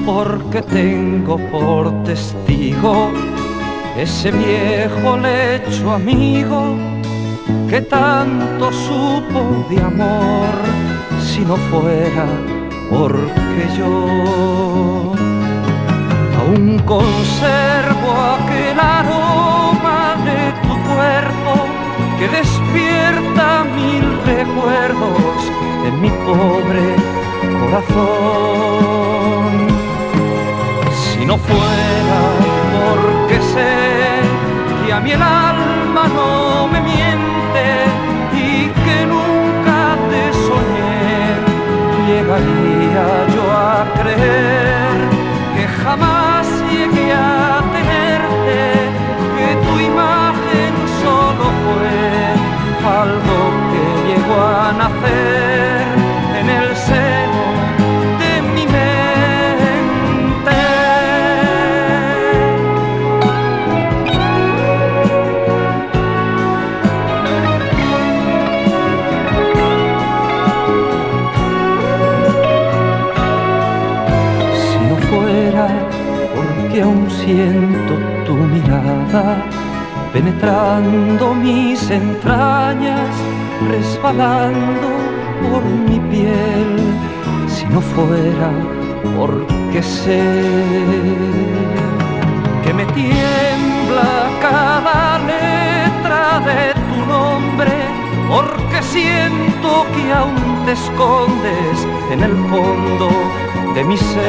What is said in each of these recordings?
porque tengo por testigo ese viejo lecho amigo que tanto supo de amor. Si no fuera porque yo aún conservo aquel aroma de tu cuerpo que despierta mil recuerdos en mi pobre corazón. Si no fuera porque sé que a mí el alma no me miente y que nunca te soñé, llegaría yo a creer que jamás llegué a tenerte, que tu imagen solo fue algo que llegó a nacer en el seno de mi mente. Si no fuera porque aún siento tu mirada penetrando mis entrañas, resbalando por mi piel, si no fuera porque sé que me tiembla cada letra de tu nombre, porque siento que aún te escondes en el fondo de mi ser.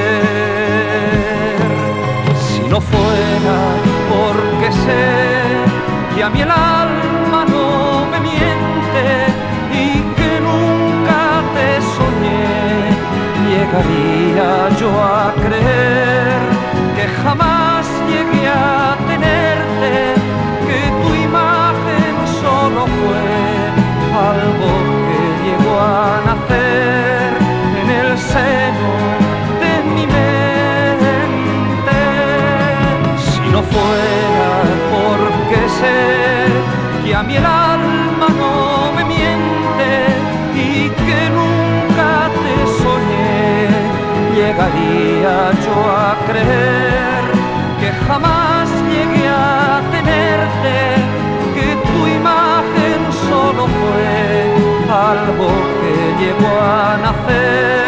Si no fuera porque sé que a mí el alma no me miente y que nunca te soñé, llegaría yo a creer que jamás llegué a tenerte, que tu imagen solo fue algo que llegó a nacer en el seno de mi mente. Si no fuera porque sé que a mí el alma no me miente y que nunca te soñé, llegaría yo a creer que jamás llegué a tenerte, que tu imagen solo fue algo que llegó a nacer